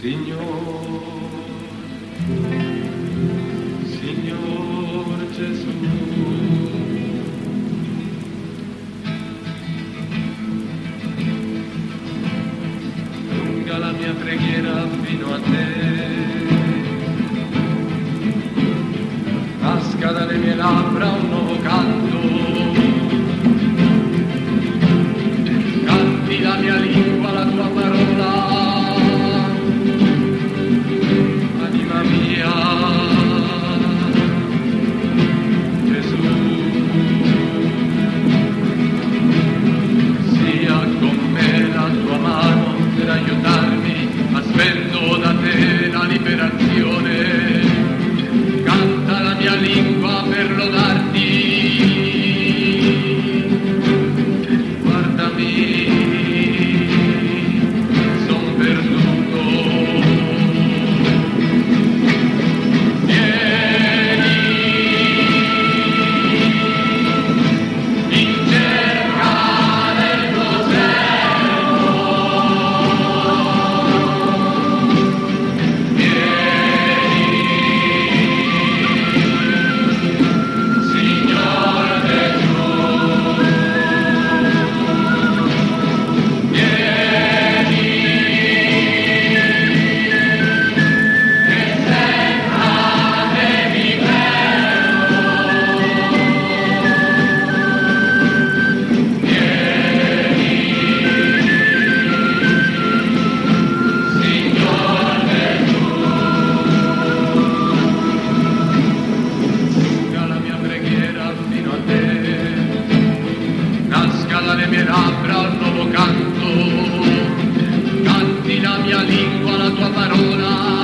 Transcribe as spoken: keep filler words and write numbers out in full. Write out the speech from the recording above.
Signor, Signor Gesù, lunga la mia preghiera fino a te, nasca dalle mie labbra un nuovo canto, canti la mia lingua, la tua parola. Aiutarmi, aspetto da te la liberazione, canta la mia lingua per lodarti, guardami, son perduto, vieni in cerca del tuo servo. Dalle mie labbra un nuovo canto, canti la mia lingua, la tua parola.